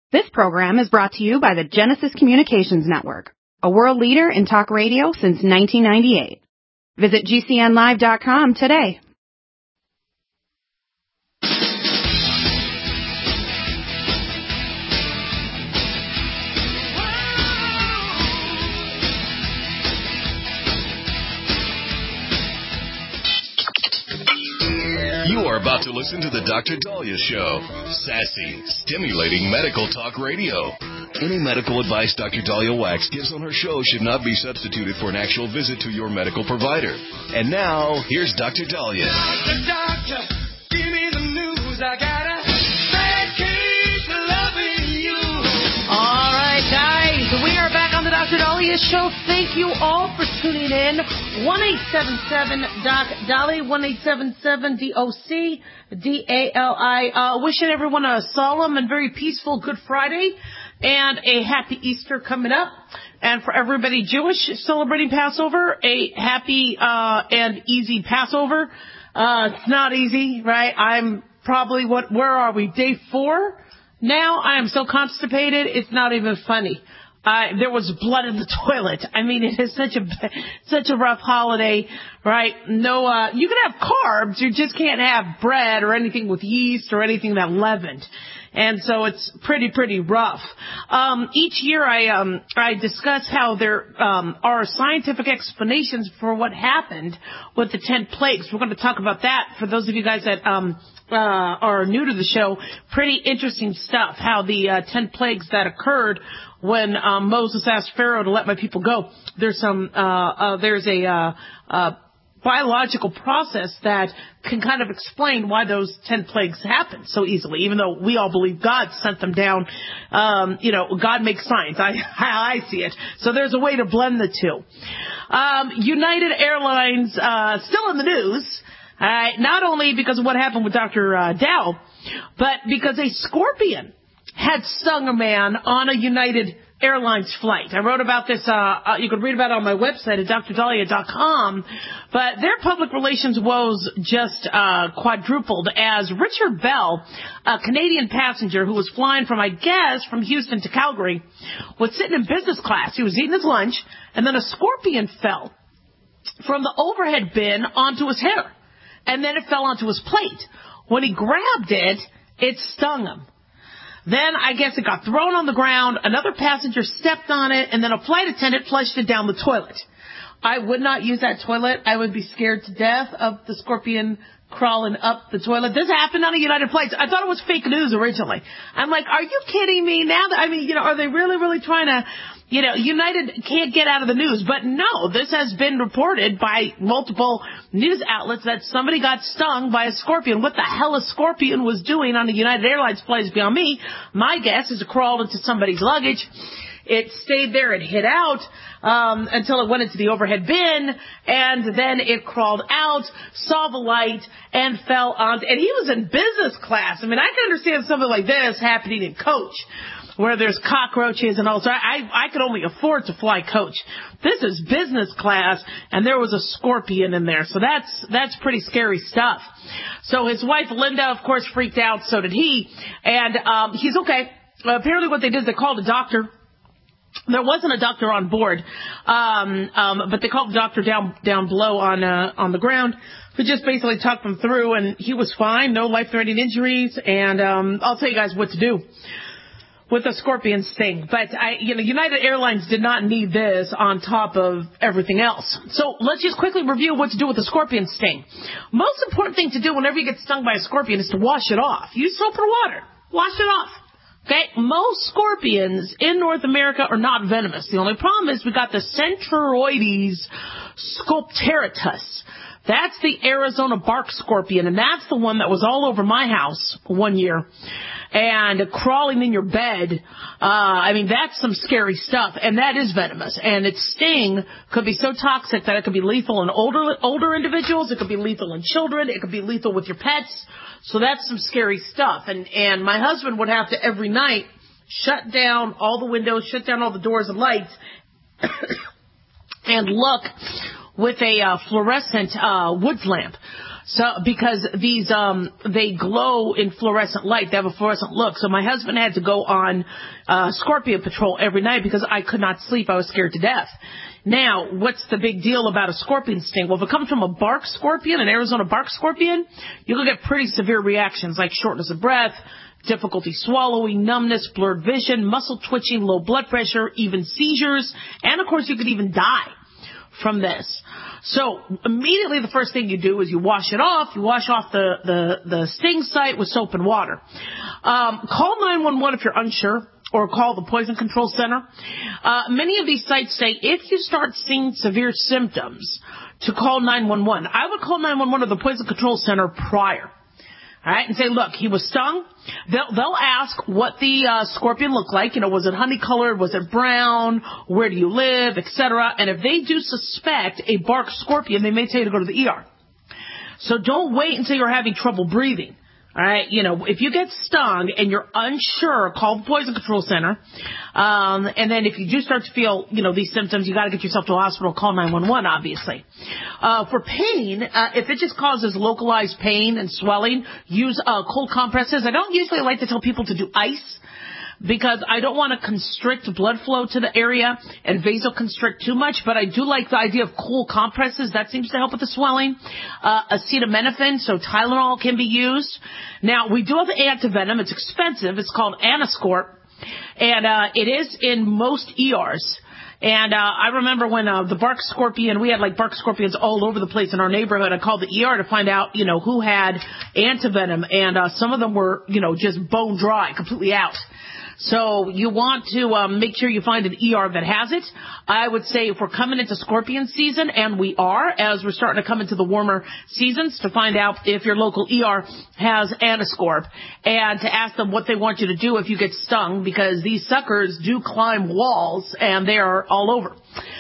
This program is brought to you by the Genesis Communications Network, a world leader in talk radio since 1998. Visit GCNlive.com today. You are about to listen to the Dr. Daliah Show. Sassy, stimulating medical talk radio. Any medical advice Dr. Daliah Wax gives on her show should not be substituted for an actual visit to your medical provider. And now, here's Dr. Daliah. Doctor, give me the news. I got a bad case of loving you. All right, guys, we are back on the Dr. Daliah Show. Thank you all for tuning in. 1-877-DOC-DALI, 1-877-DOC-DALI. Wishing everyone a solemn and very peaceful Good Friday and a happy Easter coming up. And for everybody Jewish celebrating Passover, a happy and easy Passover. It's not easy, right? I'm probably, where are we? Day 4 now? I am so constipated, it's not even funny. There was blood in the toilet. I mean, it is such a rough holiday, right? No, you can have carbs, you just can't have bread or anything with yeast or anything that leavened. And so it's pretty rough. Each year I discuss how there are scientific explanations for what happened with the 10 plagues. We're going to talk about that for those of you guys that are new to the show. Pretty interesting stuff, how the 10 plagues that occurred when Moses asked Pharaoh to let my people go. There's a biological process that can kind of explain why those 10 plagues happened so easily, even though we all believe God sent them down. God makes science. I see it. So there's a way to blend the two. United Airlines, still in the news, not only because of what happened with Dr. Dow, but because a scorpion had stung a man on a United Airlines flight. I wrote about this, you can read about it on my website at drdaliah.com, but their public relations woes just quadrupled as Richard Bell, a Canadian passenger who was flying from Houston to Calgary, was sitting in business class. He was eating his lunch, and then a scorpion fell from the overhead bin onto his hair, and then it fell onto his plate. When he grabbed it, it stung him. Then I guess it got thrown on the ground, another passenger stepped on it, and then a flight attendant flushed it down the toilet. I would not use that toilet. I would be scared to death of the scorpion crawling up the toilet. This happened on a United flight. I thought it was fake news originally. I'm like, are you kidding me? Now that, are they really trying to, United can't get out of the news. But no, this has been reported by multiple news outlets that somebody got stung by a scorpion. What the hell a scorpion was doing on a United Airlines flight is beyond me. My guess is it crawled into somebody's luggage. It stayed there and hid out until it went into the overhead bin, and then it crawled out, saw the light, and fell on. And he was in business class. I mean, I can understand something like this happening in coach, where there's cockroaches and all. So I could only afford to fly coach. This is business class, and there was a scorpion in there. So that's pretty scary stuff. So his wife, Linda, of course, freaked out. So did he. And he's okay. Apparently what they did is they called a doctor. There wasn't a doctor on board, but they called the doctor down below on the ground, who just basically talked them through, and he was fine, no life-threatening injuries, and I'll tell you guys what to do with a scorpion sting. But United Airlines did not need this on top of everything else. So let's just quickly review what to do with a scorpion sting. Most important thing to do whenever you get stung by a scorpion is to wash it off. Use soap and water. Wash it off. Okay, most scorpions in North America are not venomous. The only problem is we got the Centroides sculpturatus. That's the Arizona bark scorpion, and that's the one that was all over my house one year and crawling in your bed. That's some scary stuff, and that is venomous. And its sting could be so toxic that it could be lethal in older individuals. It could be lethal in children. It could be lethal with your pets. So that's some scary stuff. And my husband would have to every night shut down all the windows, shut down all the doors and lights, and look with a fluorescent woods lamp. So, because these, they glow in fluorescent light. They have a fluorescent look. So my husband had to go on, scorpion patrol every night because I could not sleep. I was scared to death. Now, what's the big deal about a scorpion sting? Well, if it comes from a bark scorpion, an Arizona bark scorpion, you can get pretty severe reactions like shortness of breath, difficulty swallowing, numbness, blurred vision, muscle twitching, low blood pressure, even seizures, and of course you could even die from this. So immediately the first thing you do is you wash it off. You wash off the sting site with soap and water. Call 911 if you're unsure, or call the Poison Control Center. Many of these sites say if you start seeing severe symptoms, to call 911. I would call 911 or the Poison Control Center prior. All right, and say, look, he was stung. They'll ask what the scorpion looked like. You know, was it honey-colored? Was it brown? Where do you live? Etc. And if they do suspect a bark scorpion, they may tell you to go to the ER. So don't wait until you're having trouble breathing. All right, you know, if you get stung and you're unsure, call the Poison Control Center. And then if you do start to feel, you know, these symptoms, you got to get yourself to a hospital. Call 911, obviously. For pain, if it just causes localized pain and swelling, use cold compresses. I don't usually like to tell people to do ice, because I don't want to constrict blood flow to the area and vasoconstrict too much, but I do like the idea of cool compresses. That seems to help with the swelling. Acetaminophen, so Tylenol can be used. Now, we do have the antivenom. It's expensive. It's called Anascorp, and it is in most ERs. And I remember when the bark scorpion, we had like bark scorpions all over the place in our neighborhood. I called the ER to find out, you know, who had antivenom, and some of them were, you know, just bone dry, completely out. So you want to make sure you find an ER that has it. I would say if we're coming into scorpion season, and we are, as we're starting to come into the warmer seasons, to find out if your local ER has Anascorp, and to ask them what they want you to do if you get stung, because these suckers do climb walls and they are all over.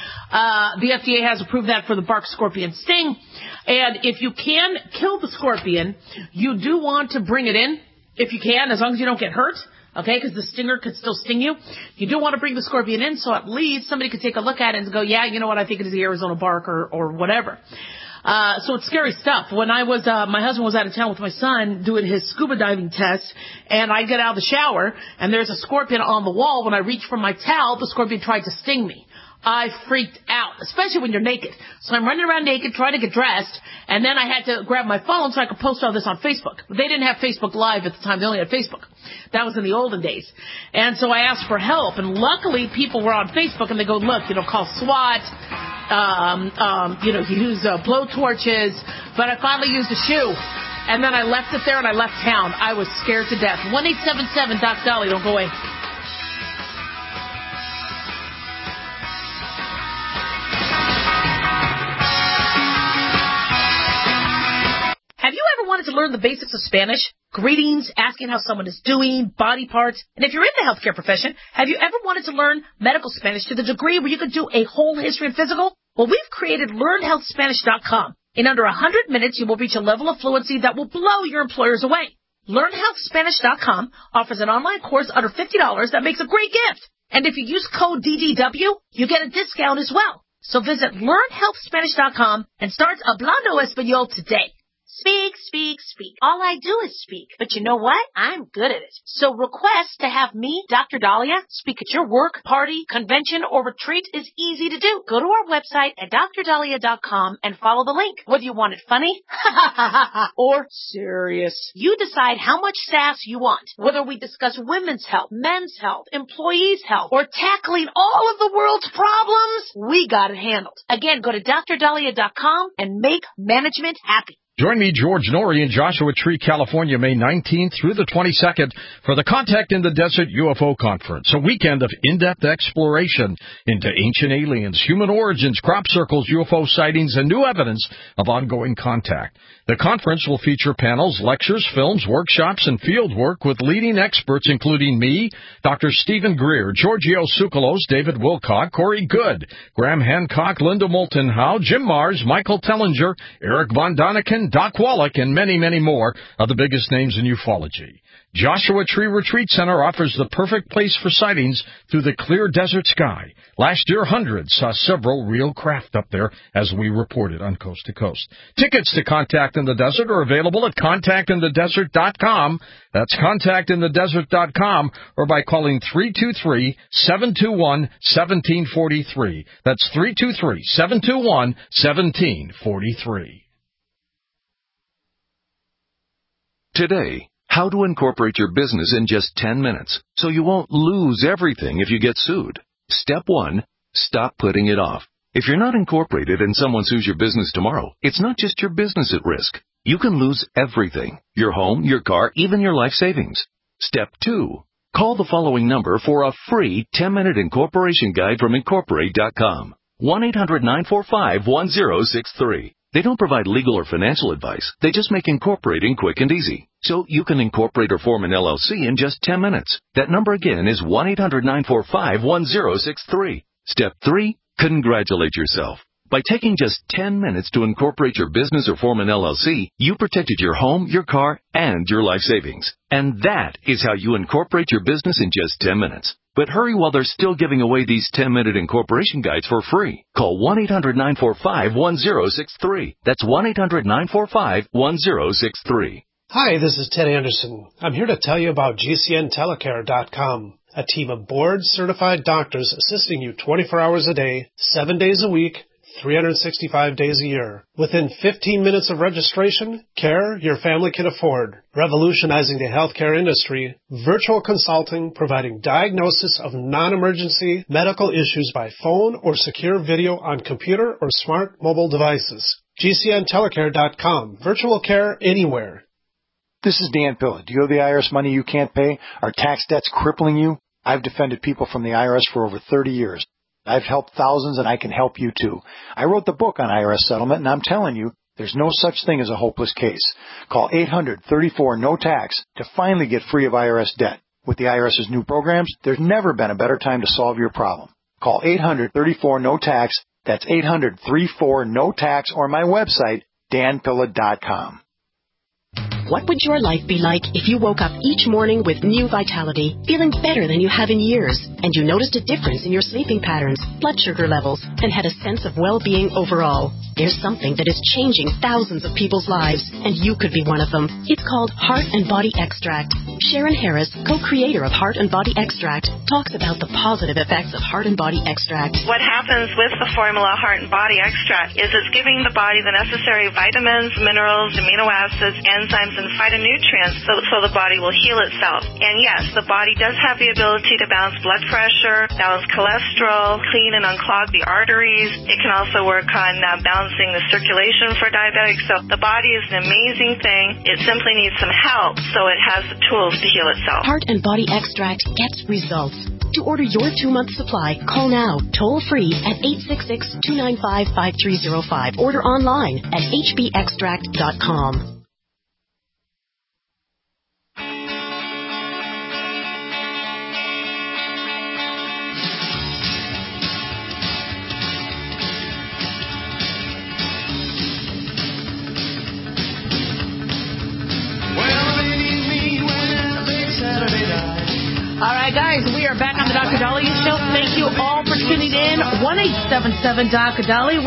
The FDA has approved that for the bark scorpion sting. And if you can kill the scorpion, you do want to bring it in if you can, as long as you don't get hurt. Okay, because the stinger could still sting you. You do want to bring the scorpion in, so at least somebody could take a look at it and go, yeah, you know what, I think it is the Arizona bark or whatever. So it's scary stuff. When I was, my husband was out of town with my son doing his scuba diving test, and I get out of the shower, and there's a scorpion on the wall. When I reach for my towel, the scorpion tried to sting me. I freaked out, especially when you're naked. So I'm running around naked, trying to get dressed, and then I had to grab my phone so I could post all this on Facebook. They didn't have Facebook Live at the time. They only had Facebook. That was in the olden days. And so I asked for help, and luckily people were on Facebook, and they go, look, you know, call SWAT, you know, use blow torches, but I finally used a shoe. And then I left it there, and I left town. I was scared to death. 1-877-DOC-DOLLY. Don't go away. Have you ever wanted to learn the basics of Spanish? Greetings, asking how someone is doing, body parts. And if you're in the healthcare profession, have you ever wanted to learn medical Spanish to the degree where you could do a whole history and physical? Well, we've created LearnHealthSpanish.com. In under 100 minutes, you will reach a level of fluency that will blow your employers away. LearnHealthSpanish.com offers an online course under $50 that makes a great gift. And if you use code DDW, you get a discount as well. So visit LearnHealthSpanish.com and start Hablando Español today. Speak, speak, speak. All I do is speak. But you know what? I'm good at it. So request to have me, Dr. Dahlia, speak at your work, party, convention, or retreat is easy to do. Go to our website at drdahlia.com and follow the link. Whether you want it funny or serious, you decide how much sass you want. Whether we discuss women's health, men's health, employees' health, or tackling all of the world's problems, we got it handled. Again, go to drdahlia.com and make management happy. Join me, George Norrie, in Joshua Tree, California, May 19th through the 22nd for the Contact in the Desert UFO Conference, a weekend of in-depth exploration into ancient aliens, human origins, crop circles, UFO sightings, and new evidence of ongoing contact. The conference will feature panels, lectures, films, workshops, and field work with leading experts including me, Dr. Stephen Greer, Giorgio Tsoukalos, David Wilcock, Corey Good, Graham Hancock, Linda Moulton Howe, Jim Mars, Michael Tellinger, Eric Von Daniken, Ryan, Doc Wallach, and many, many more of the biggest names in ufology. Joshua Tree Retreat Center offers the perfect place for sightings through the clear desert sky. Last year, hundreds saw several real craft up there, as we reported on Coast to Coast. Tickets to Contact in the Desert are available at contactinthedesert.com. That's contactinthedesert.com, or by calling 323-721-1743. That's 323-721-1743. Today, how to incorporate your business in just 10 minutes so you won't lose everything if you get sued. Step 1, stop putting it off. If you're not incorporated and someone sues your business tomorrow, it's not just your business at risk. You can lose everything: your home, your car, even your life savings. Step 2, call the following number for a free 10-minute incorporation guide from Incorporate.com. 1-800-945-1063. They don't provide legal or financial advice. They just make incorporating quick and easy. So you can incorporate or form an LLC in just 10 minutes. That number again is 1-800-945-1063. Step 3, congratulate yourself. By taking just 10 minutes to incorporate your business or form an LLC, you protected your home, your car, and your life savings. And that is how you incorporate your business in just 10 minutes. But hurry while they're still giving away these 10-minute incorporation guides for free. Call 1-800-945-1063. That's 1-800-945-1063. Hi, this is Ted Anderson. I'm here to tell you about GCNtelecare.com, a team of board-certified doctors assisting you 24 hours a day, 7 days a week, 365 days a year. Within 15 minutes of registration, care your family can afford. Revolutionizing the healthcare industry, virtual consulting providing diagnosis of non-emergency medical issues by phone or secure video on computer or smart mobile devices. GCNtelecare.com. Virtual care anywhere. This is Dan Pilla. Do you owe the IRS money you can't pay? Are tax debts crippling you? I've defended people from the IRS for over 30 years. I've helped thousands, and I can help you too. I wrote the book on IRS settlement, and I'm telling you, there's no such thing as a hopeless case. Call 800-34-NO-TAX to finally get free of IRS debt. With the IRS's new programs, there's never been a better time to solve your problem. Call 800-34-NO-TAX. That's 800-34-NO-TAX, or my website, danpilla.com. What would your life be like if you woke up each morning with new vitality, feeling better than you have in years, and you noticed a difference in your sleeping patterns, blood sugar levels, and had a sense of well-being overall? There's something that is changing thousands of people's lives, and you could be one of them. It's called Heart and Body Extract. Sharon Harris, co-creator of Heart and Body Extract, talks about the positive effects of Heart and Body Extract. What happens with the formula Heart and Body Extract is it's giving the body the necessary vitamins, minerals, amino acids, enzymes, and phytonutrients so the body will heal itself. And yes, the body does have the ability to balance blood pressure, balance cholesterol, clean and unclog the arteries. It can also work on balancing the circulation for diabetics. So the body is an amazing thing. It simply needs some help so it has the tools to heal itself. Heart and Body Extract gets results. To order your 2-month supply, call now, toll free at 866-295-5305. Order online at hbextract.com. All right, guys, we are back on the Dr. Dahlia Show. Thank you all for tuning in. 1-877-DOC-DALI,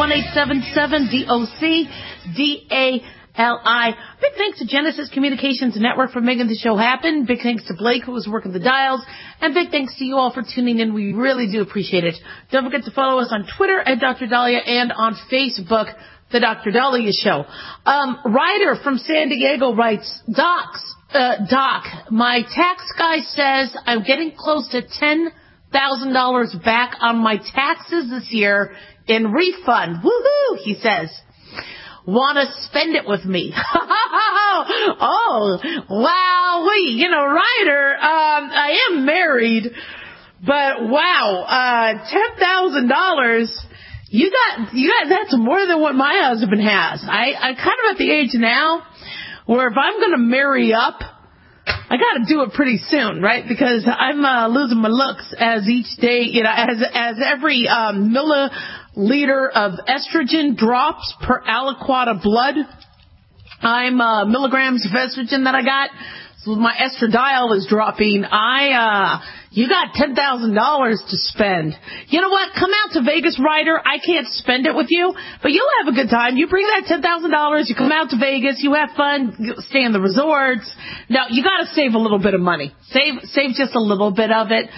1-877-DOC-DALI. Big thanks to Genesis Communications Network for making the show happen. Big thanks to Blake, who was working the dials. And big thanks to you all for tuning in. We really do appreciate it. Don't forget to follow us on Twitter at Dr. Dahlia and on Facebook, The Dr. Dahlia Show. Ryder from San Diego writes, Doc, my tax guy says I'm getting close to $10,000 back on my taxes this year in refund. Woohoo, he says. Want to spend it with me. Oh, wowee. You know, Ryder, I am married, but wow, $10,000. You got, that's more than what my husband has. I kind of at the age now where if I'm going to marry up, I got to do it pretty soon, right? Because I'm losing my looks as each day, you know, as every milliliter of estrogen drops per aliquot of blood. I'm milligrams of estrogen that I got. So my estradiol is dropping. You got $10,000 to spend. You know what? Come out to Vegas, Ryder. I can't spend it with you, but you'll have a good time. You bring that $10,000. You come out to Vegas. You have fun. You stay in the resorts. No, you got to save a little bit of money. Save just a little bit of it.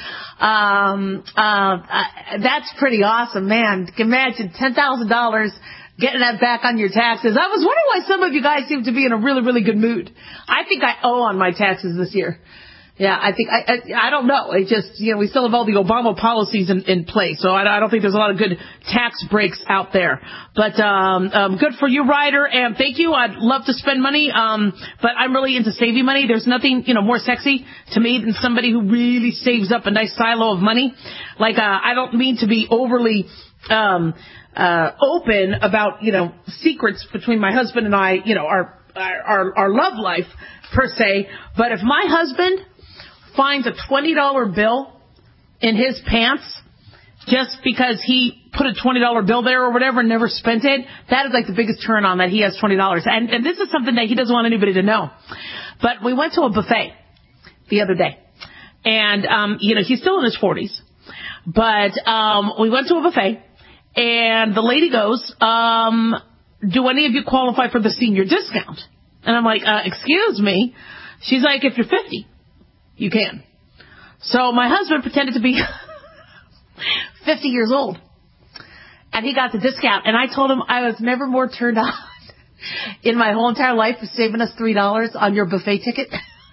That's pretty awesome, man. Imagine $10,000. Getting that back on your taxes. I was wondering why some of you guys seem to be in a really, really good mood. I think I owe on my taxes this year. Yeah, I think, I don't know. It just, we still have all the Obama policies in place, so I don't think there's a lot of good tax breaks out there. But, good for you, Ryder, and thank you. I'd love to spend money, but I'm really into saving money. There's nothing, more sexy to me than somebody who really saves up a nice silo of money. Like, I don't mean to be overly, open about, secrets between my husband and I, our love life per se. But if my husband finds a $20 bill in his pants just because he put a $20 bill there or whatever and never spent it, that is like the biggest turn on that he has $20. And this is something that he doesn't want anybody to know. But we went to a buffet the other day. And, he's still in his 40s. But we went to a buffet. And the lady goes, do any of you qualify for the senior discount? And I'm like, excuse me. She's like, if you're 50, you can. So my husband pretended to be 50 years old. And he got the discount. And I told him I was never more turned on in my whole entire life for saving us $3 on your buffet ticket.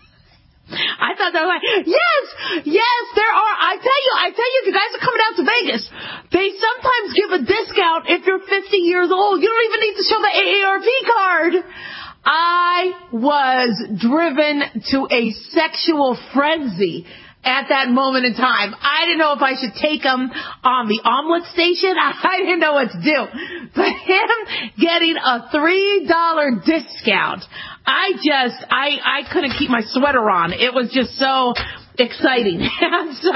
I thought that was like, yes, there are. I tell you, if you guys are coming out to Vegas, they sometimes give a discount if you're 50 years old. You don't even need to show the AARP card. I was driven to a sexual frenzy at that moment in time. I didn't know if I should take him on the omelet station. I didn't know what to do. But him getting a $3 discount, I couldn't keep my sweater on. It was just so exciting. And so,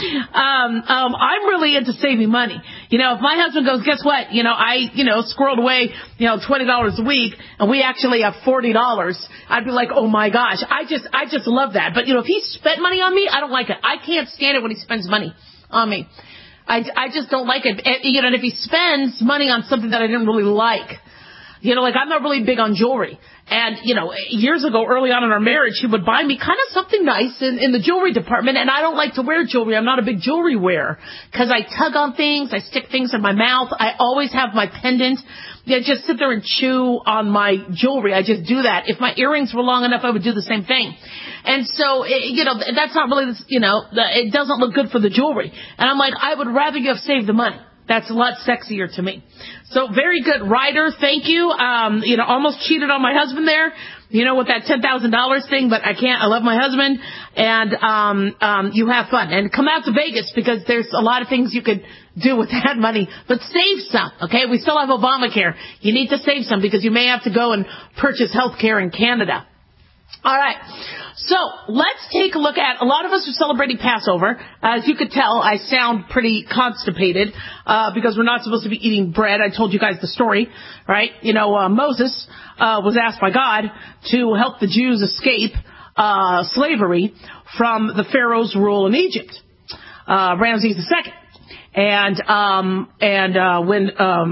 I'm really into saving money. If my husband goes, guess what? I squirreled away, $20 a week and we actually have $40. I'd be like, oh my gosh. I just love that. But, if he spent money on me, I don't like it. I can't stand it when he spends money on me. I just don't like it. And if he spends money on something that I didn't really like, I'm not really big on jewelry. And, years ago, early on in our marriage, he would buy me kind of something nice in the jewelry department. And I don't like to wear jewelry. I'm not a big jewelry wearer because I tug on things. I stick things in my mouth. I always have my pendant. Just sit there and chew on my jewelry. I just do that. If my earrings were long enough, I would do the same thing. And so, that's not really, it doesn't look good for the jewelry. And I'm like, I would rather you have saved the money. That's a lot sexier to me. So very good, Ryder. Thank you. Almost cheated on my husband there, with that $10,000 thing, but I can't. I love my husband. And, you have fun and come out to Vegas because there's a lot of things you could do with that money, but save some. Okay. We still have Obamacare. You need to save some because you may have to go and purchase health care in Canada. All right. So let's take a look at, a lot of us are celebrating Passover. As you could tell, I sound pretty constipated, because we're not supposed to be eating bread. I told you guys the story, right? Moses, was asked by God to help the Jews escape, slavery from the Pharaoh's rule in Egypt, Ramses II. And when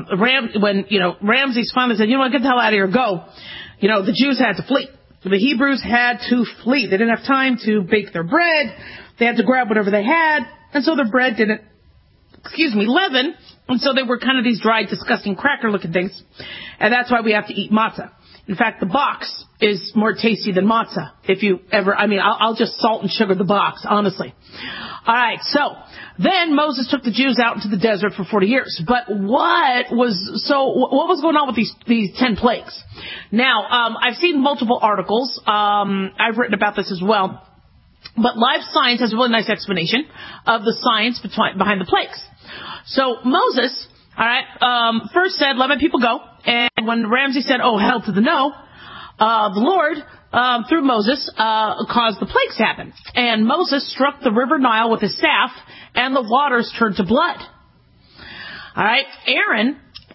Ramses finally said, get the hell out of here, go, the Jews had to flee. The Hebrews had to flee. They didn't have time to bake their bread. They had to grab whatever they had. And so their bread didn't, leaven. And so they were kind of these dry, disgusting, cracker-looking things. And that's why we have to eat matzah. In fact, the box is more tasty than matzah. If you ever, I'll just salt and sugar the box, honestly. All right, so then Moses took the Jews out into the desert for 40 years. But what was going on with these 10 plagues? Now, I've seen multiple articles. I've written about this as well. But Live Science has a really nice explanation of the science behind the plagues. So Moses, all right, first said, let my people go. And when Ramses said, oh, hell to the no, the Lord, through Moses, caused the plagues to happen. And Moses struck the river Nile with his staff, and the waters turned to blood. All right, Aaron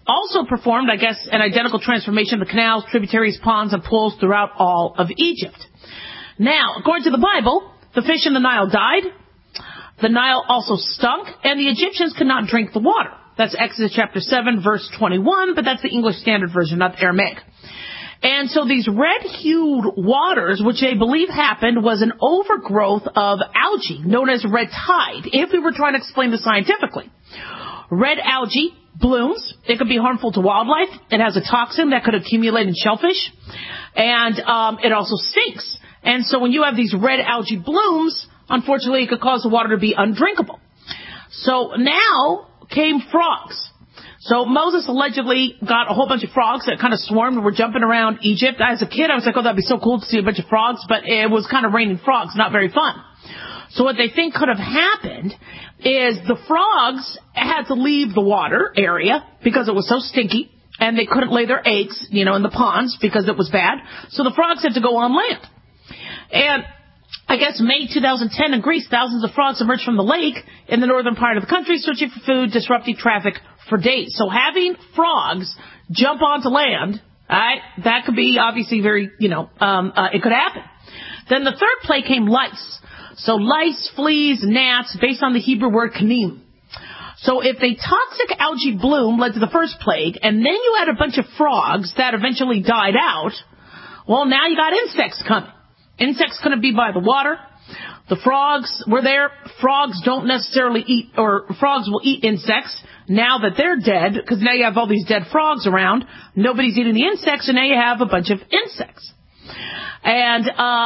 also performed, I guess, an identical transformation of the canals, tributaries, ponds, and pools throughout all of Egypt. Now, according to the Bible, the fish in the Nile died. The Nile also stunk, and the Egyptians could not drink the water. That's Exodus chapter 7, verse 21, but that's the English Standard Version, not the Aramaic. And so these red-hued waters, which they believe happened, was an overgrowth of algae known as red tide, if we were trying to explain this scientifically. Red algae blooms. It could be harmful to wildlife. It has a toxin that could accumulate in shellfish. And it also stinks. And so when you have these red algae blooms, unfortunately, it could cause the water to be undrinkable. So now came frogs. So Moses allegedly got a whole bunch of frogs that kind of swarmed and were jumping around Egypt. As a kid, I was like, oh, that'd be so cool to see a bunch of frogs, but it was kind of raining frogs, not very fun. So what they think could have happened is the frogs had to leave the water area because it was so stinky, and they couldn't lay their eggs, in the ponds because it was bad. So the frogs had to go on land. And I guess May 2010 in Greece, thousands of frogs emerged from the lake in the northern part of the country, searching for food, disrupting traffic for days. So having frogs jump onto land, that could be obviously very, it could happen. Then the third plague came lice. So lice, fleas, gnats, based on the Hebrew word kanim. So if a toxic algae bloom led to the first plague, and then you had a bunch of frogs that eventually died out, well, now you got insects coming. Insects couldn't be by the water. The frogs were there. Frogs don't necessarily eat, or frogs will eat insects now that they're dead, because now you have all these dead frogs around. Nobody's eating the insects, and now you have a bunch of insects. And,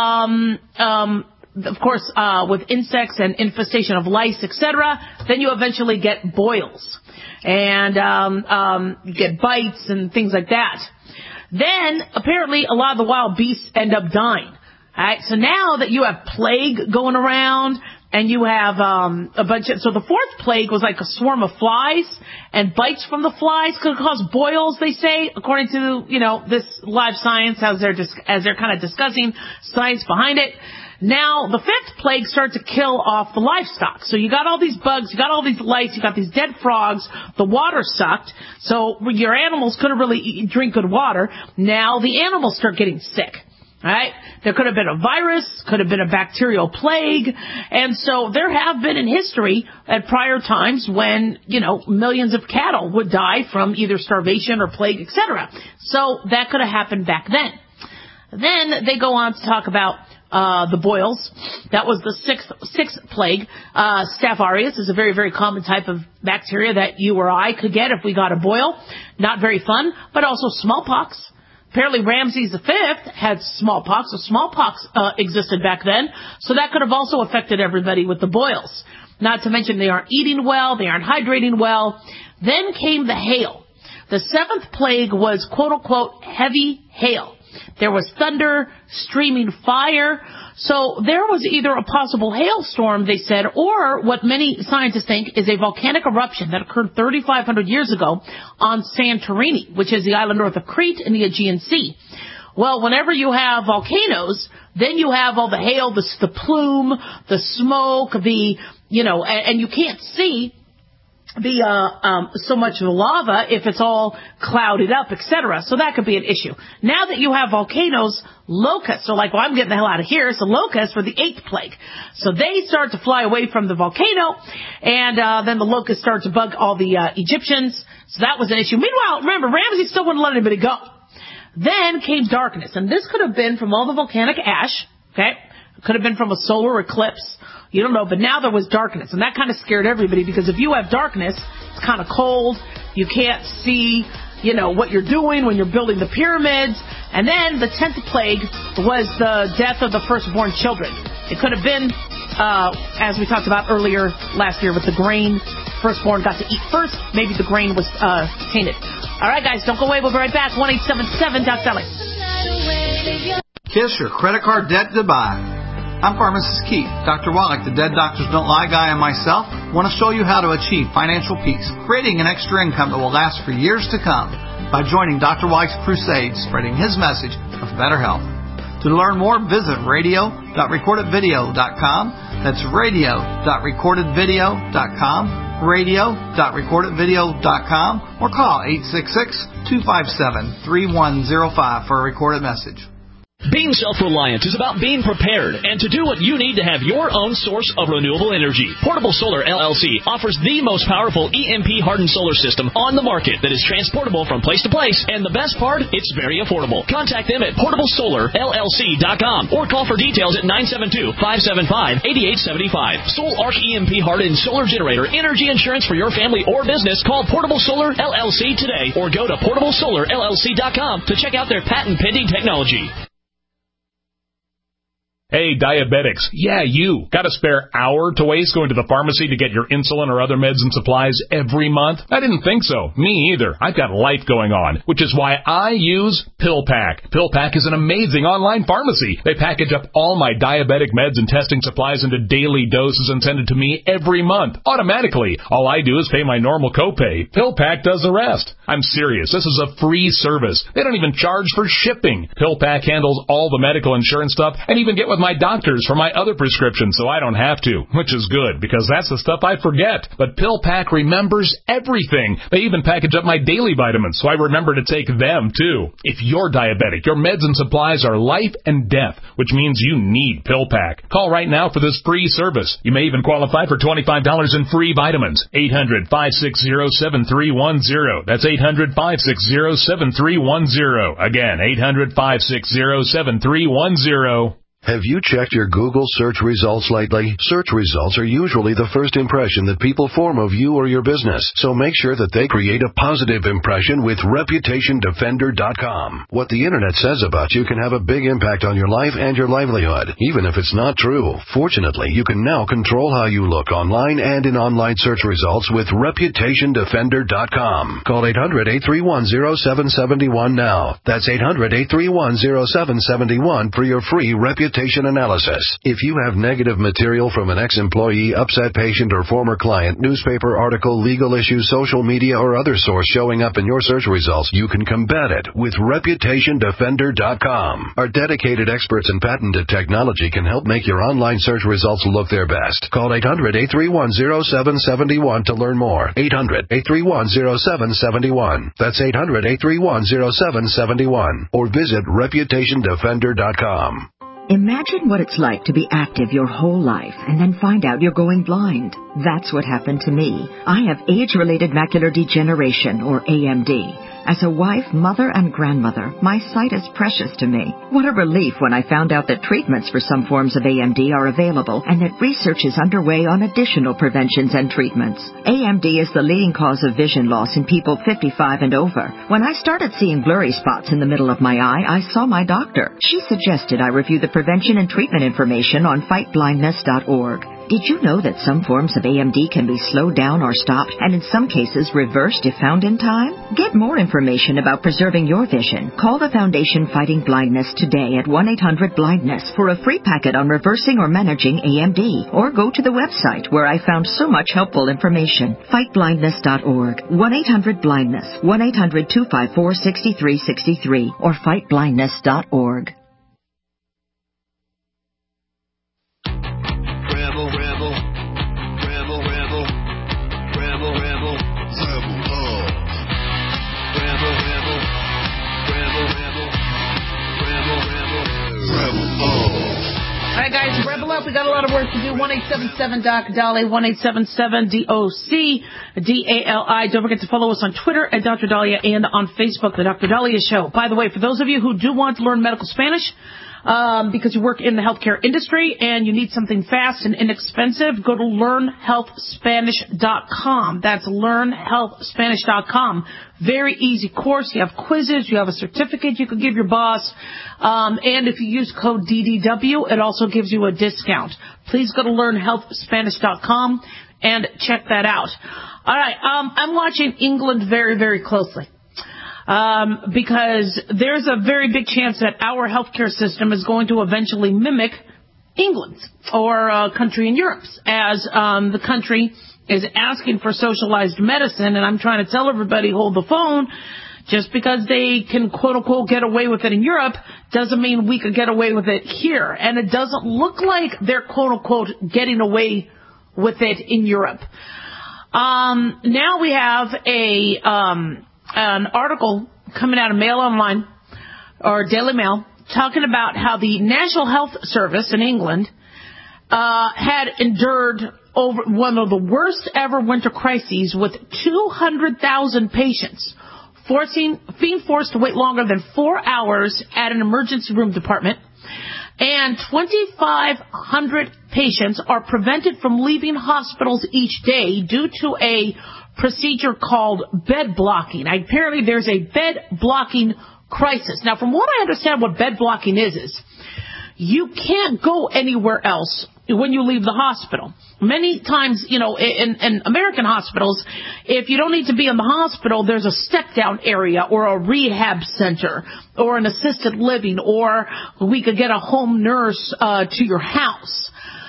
of course, with insects and infestation of lice, etc., then you eventually get boils. And you get bites and things like that. Then, apparently, a lot of the wild beasts end up dying. All right, so now that you have plague going around, and you have a bunch of, so the fourth plague was like a swarm of flies, and bites from the flies could cause boils, they say, according to, this live science, as they're kind of discussing science behind it. Now, the fifth plague started to kill off the livestock. So you got all these bugs, you got all these lice, you got these dead frogs, the water sucked, so your animals couldn't really drink good water. Now the animals start getting sick. Right? There could have been a virus, could have been a bacterial plague, and so there have been in history at prior times when, millions of cattle would die from either starvation or plague, etc. So that could have happened back then. Then they go on to talk about the boils. That was the sixth plague. Staph aureus is a very, very common type of bacteria that you or I could get if we got a boil. Not very fun, but also smallpox. Apparently Ramses V had smallpox, so smallpox existed back then, so that could have also affected everybody with the boils. Not to mention they aren't eating well, they aren't hydrating well. Then came the hail. The seventh plague was quote-unquote heavy hail. There was thunder, streaming fire. So there was either a possible hailstorm, they said, or what many scientists think is a volcanic eruption that occurred 3,500 years ago on Santorini, which is the island north of Crete in the Aegean Sea. Well, whenever you have volcanoes, then you have all the hail, the plume, the smoke, and you can't see so much of the lava if it's all clouded up, etc. So that could be an issue. Now that you have volcanoes, locusts are like, well, I'm getting the hell out of here. So locusts were the eighth plague. So they start to fly away from the volcano, and then the locusts start to bug all the Egyptians. So that was an issue. Meanwhile, remember, Ramses still wouldn't let anybody go. Then came darkness, and this could have been from all the volcanic ash, okay? It could have been from a solar eclipse. You don't know, but now there was darkness, and that kind of scared everybody, because if you have darkness, it's kind of cold, you can't see, what you're doing when you're building the pyramids. And then the 10th plague was the death of the firstborn children. It could have been, as we talked about earlier last year with the grain, firstborn got to eat first, maybe the grain was tainted. All right, guys, don't go away, we'll be right back, 1-877-DOC-SELLING. Kiss your credit card debt goodbye. I'm Pharmacist Keith. Dr. Wallach, the Dead Doctors Don't Lie guy, and myself want to show you how to achieve financial peace, creating an extra income that will last for years to come by joining Dr. Wallach's crusade, spreading his message of better health. To learn more, visit radio.recordedvideo.com. That's radio.recordedvideo.com. radio.recordedvideo.com or call 866-257-3105 for a recorded message. Being self-reliant is about being prepared and to do what you need to have your own source of renewable energy. Portable Solar LLC offers the most powerful EMP-hardened solar system on the market that is transportable from place to place, and the best part, it's very affordable. Contact them at portablesolarllc.com or call for details at 972-575-8875. Soul Arc EMP-hardened solar generator energy insurance for your family or business. Call Portable Solar LLC today or go to portablesolarllc.com to check out their patent-pending technology. Hey, diabetics. Yeah, you. Got a spare hour to waste going to the pharmacy to get your insulin or other meds and supplies every month? I didn't think so. Me either. I've got life going on, which is why I use PillPack. PillPack is an amazing online pharmacy. They package up all my diabetic meds and testing supplies into daily doses and send it to me every month, automatically. All I do is pay my normal copay. PillPack does the rest. I'm serious. This is a free service. They don't even charge for shipping. PillPack handles all the medical insurance stuff and even get with my doctors for my other prescriptions so I don't have to, which is good because that's the stuff I forget. But PillPack remembers everything. They even package up my daily vitamins so I remember to take them too. If you're diabetic, your meds and supplies are life and death, which means you need PillPack. Call right now for this free service. You may even qualify for $25 in free vitamins. 800-560-7310. That's 800-560-7310. Again, 800-560-7310. Have you checked your Google search results lately? Search results are usually the first impression that people form of you or your business, so make sure that they create a positive impression with ReputationDefender.com. What the Internet says about you can have a big impact on your life and your livelihood, even if it's not true. Fortunately, you can now control how you look online and in online search results with ReputationDefender.com. Call 800-831-0771 now. That's 800-831-0771 for your free reputation analysis. If you have negative material from an ex-employee, upset patient, or former client, newspaper article, legal issue, social media, or other source showing up in your search results, you can combat it with ReputationDefender.com. Our dedicated experts in patented technology can help make your online search results look their best. Call 800-831-0771 to learn more. 800-831-0771. That's 800-831-0771. Or visit ReputationDefender.com. Imagine what it's like to be active your whole life and then find out you're going blind. That's what happened to me. I have age-related macular degeneration, or AMD. As a wife, mother, and grandmother, my sight is precious to me. What a relief when I found out that treatments for some forms of AMD are available and that research is underway on additional preventions and treatments. AMD is the leading cause of vision loss in people 55 and over. When I started seeing blurry spots in the middle of my eye, I saw my doctor. She suggested I review the prevention and treatment information on fightblindness.org. Did you know that some forms of AMD can be slowed down or stopped, and in some cases reversed if found in time? Get more information about preserving your vision. Call the Foundation Fighting Blindness today at 1-800-BLINDNESS for a free packet on reversing or managing AMD. Or go to the website where I found so much helpful information. Fightblindness.org. 1-800-BLINDNESS. 1-800-254-6363. Or fightblindness.org. All right, guys, rebel up. We got a lot of work to do. 1-877-DOC-DALI, 1-877-DOC-DALI. Don't forget to follow us on Twitter at Dr. Dahlia and on Facebook, The Dr. Dahlia Show. By the way, for those of you who do want to learn medical Spanish, because you work in the healthcare industry and you need something fast and inexpensive, go to LearnHealthSpanish.com. That's LearnHealthSpanish.com. Very easy course. You have quizzes. You have a certificate you could give your boss. And if you use code DDW, it also gives you a discount. Please go to LearnHealthSpanish.com and check that out. All right. I'm watching England very, very closely. Because there's a very big chance that our healthcare system is going to eventually mimic England's or a country in Europe's, as the country is asking for socialized medicine. And I'm trying to tell everybody, hold the phone. Just because they can, quote unquote, get away with it in Europe doesn't mean we could get away with it here. And it doesn't look like they're, quote unquote, getting away with it in Europe. Now we have an article coming out of Mail Online or Daily Mail talking about how the National Health Service in England had endured over one of the worst ever winter crises with 200,000 patients being forced to wait longer than 4 hours at an emergency room department, and 2,500 patients are prevented from leaving hospitals each day due to a procedure called bed blocking. Apparently there's a bed blocking crisis. Now, from what I understand, what bed blocking is you can't go anywhere else when you leave the hospital. Many times, in American hospitals, if you don't need to be in the hospital, there's a step-down area or a rehab center or an assisted living, or we could get a home nurse to your house.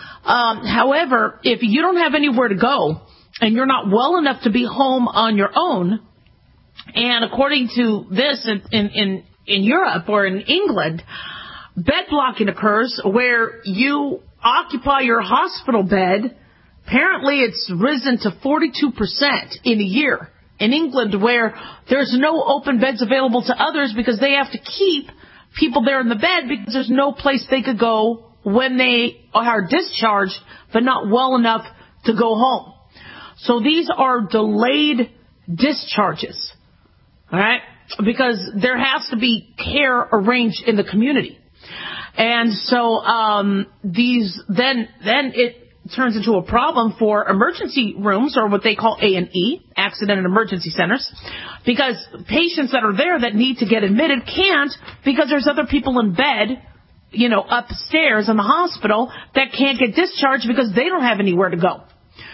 However, if you don't have anywhere to go and you're not well enough to be home on your own, and according to this in Europe or in England, bed blocking occurs where you occupy your hospital bed. Apparently it's risen to 42% in a year in England, where there's no open beds available to others because they have to keep people there in the bed because there's no place they could go when they are discharged but not well enough to go home. So these are delayed discharges, all right, because there has to be care arranged in the community. And so these then it turns into a problem for emergency rooms, or what they call A&E, accident and emergency centers, because patients that are there that need to get admitted can't, because there's other people in bed, upstairs in the hospital that can't get discharged because they don't have anywhere to go.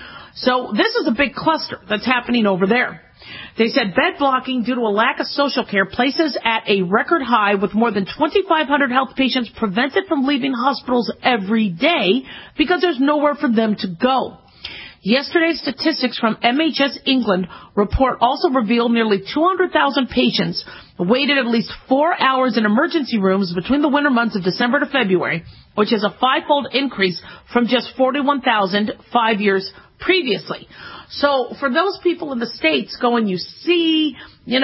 So this is a big cluster that's happening over there. They said bed blocking due to a lack of social care places at a record high, with more than 2,500 health patients prevented from leaving hospitals every day because there's nowhere for them to go. Yesterday's statistics from MHS England report also revealed nearly 200,000 patients waited at least 4 hours in emergency rooms between the winter months of December to February, which is a five-fold increase from just 41,000 5 years previously. So for those people in the States going, we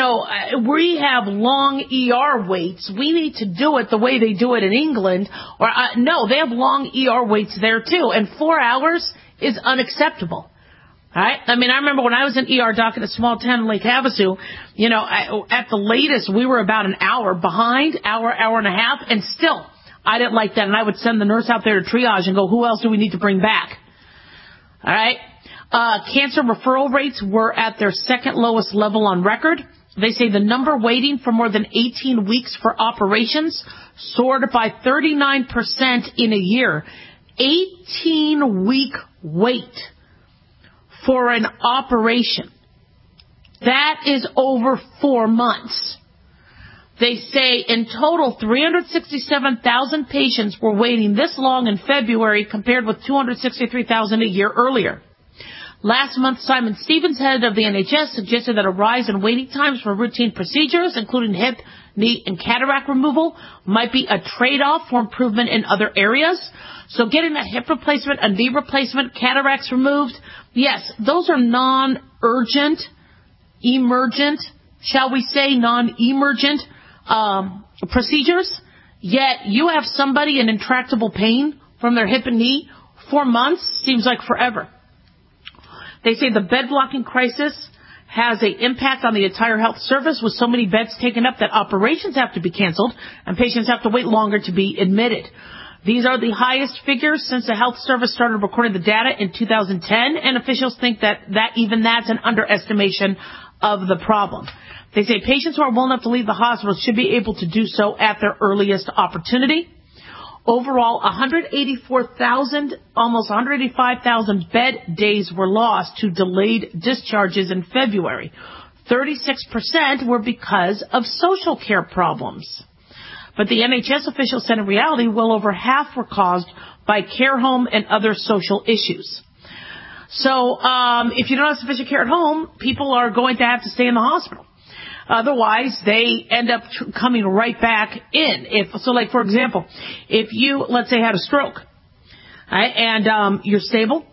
have long ER waits. We need to do it the way they do it in England. Or no, they have long ER waits there too. And 4 hours is unacceptable. All right? I mean, I remember when I was an ER doc in a small town in Lake Havasu, at the latest, we were about an hour behind, hour and a half, and still, I didn't like that. And I would send the nurse out there to triage and go, who else do we need to bring back? All right? Cancer referral rates were at their second lowest level on record. They say the number waiting for more than 18 weeks for operations soared by 39% in a year. 18-week wait for an operation. That is over 4 months. They say in total 367,000 patients were waiting this long in February, compared with 263,000 a year earlier. Last month, Simon Stevens, head of the NHS, suggested that a rise in waiting times for routine procedures, including hip, knee, and cataract removal, might be a trade-off for improvement in other areas. So getting a hip replacement, a knee replacement, cataracts removed, yes, those are non-urgent, emergent, shall we say, non-emergent procedures. Yet you have somebody in intractable pain from their hip and knee. 4 months seems like forever. They say the bed blocking crisis has an impact on the entire health service, with so many beds taken up that operations have to be canceled and patients have to wait longer to be admitted. These are the highest figures since the health service started recording the data in 2010, and officials think that's an underestimation of the problem. They say patients who are well enough to leave the hospital should be able to do so at their earliest opportunity. Overall, 184,000, almost 185,000 bed days were lost to delayed discharges in February. 36% were because of social care problems. But the NHS officials said in reality, well over half were caused by care home and other social issues. So if you don't have sufficient care at home, people are going to have to stay in the hospital. Otherwise, they end up coming right back in. Like, for example, if you, let's say, had a stroke, right, and you're stable,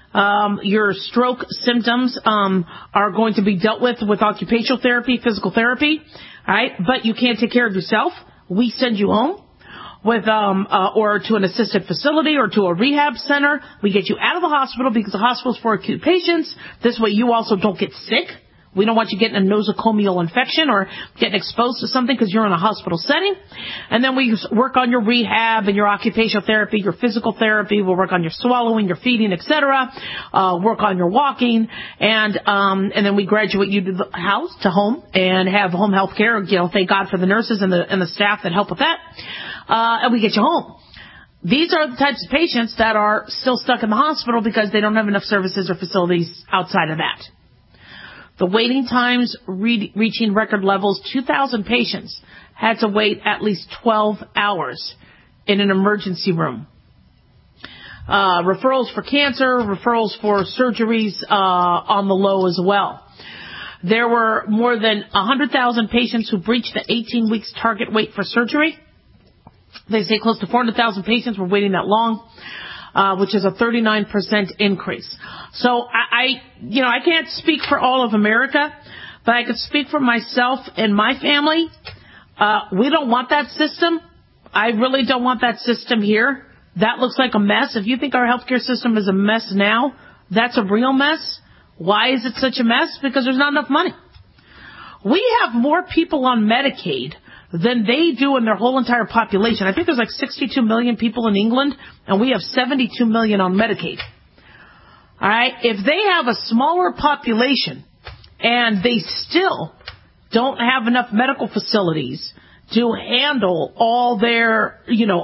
Your stroke symptoms are going to be dealt with occupational therapy, physical therapy, all right? But you can't take care of yourself. We send you home with or to an assisted facility or to a rehab center. We get you out of the hospital because the hospital's for acute patients. This way you also don't get sick. We don't want you getting a nosocomial infection or getting exposed to something because you're in a hospital setting. And then we work on your rehab and your occupational therapy, your physical therapy. We'll work on your swallowing, your feeding, etc. Work on your walking, and then we graduate you to the house, to home, and have home health care. You know, thank God for the nurses and the staff that help with that. And we get you home. These are the types of patients that are still stuck in the hospital because they don't have enough services or facilities outside of that. The waiting times reaching record levels. 2,000 patients had to wait at least 12 hours in an emergency room. Referrals for cancer, referrals for surgeries on the low as well. There were more than 100,000 patients who breached the 18 weeks target wait for surgery. They say close to 400,000 patients were waiting that long, which is a 39% increase. So I can't speak for all of America, but I could speak for myself and my family. We don't want that system. I really don't want that system here. That looks like a mess. If you think our healthcare system is a mess now, that's a real mess. Why is it such a mess? Because there's not enough money. We have more people on Medicaid than they do in their whole entire population. I think there's like 62 million people in England, and we have 72 million on Medicaid. All right? If they have a smaller population and they still don't have enough medical facilities to handle all their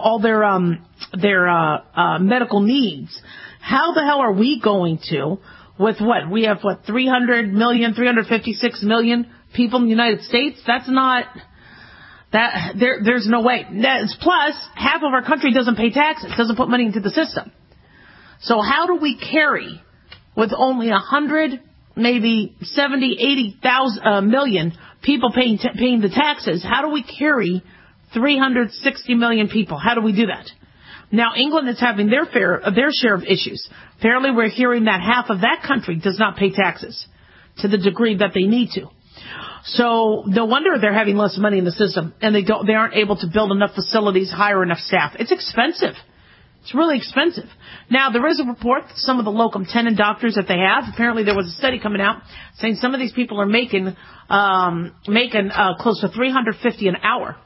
medical needs, how the hell are we going to, with what? We have, 300 million, 356 million people in the United States? That's not... There's no way. Plus, half of our country doesn't pay taxes, doesn't put money into the system. So how do we carry, with only 100, maybe 70, 80,000 million people paying the taxes, how do we carry 360 million people? How do we do that? Now, England is having their share of issues. Apparently, we're hearing that half of that country does not pay taxes to the degree that they need to. So no wonder they're having less money in the system, and they aren't able to build enough facilities, hire enough staff. It's expensive. It's really expensive. Now, there is a report that some of the locum tenens doctors that they have, apparently there was a study coming out saying some of these people are making close to $350 an hour.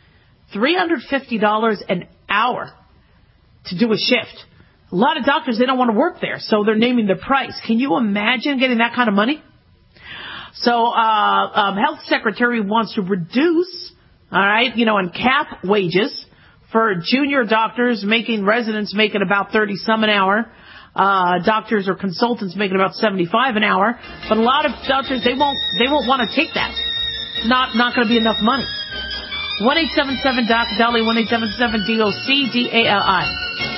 $350 an hour to do a shift. A lot of doctors, they don't want to work there, so they're naming the price. Can you imagine getting that kind of money? So, health secretary wants to reduce, and cap wages for junior doctors residents making about 30 some an hour, doctors or consultants making about 75 an hour. But a lot of doctors, they won't want to take that. It's not going to be enough money. 1-877-DOC-DOLLY, 1-877-DOC-DALI.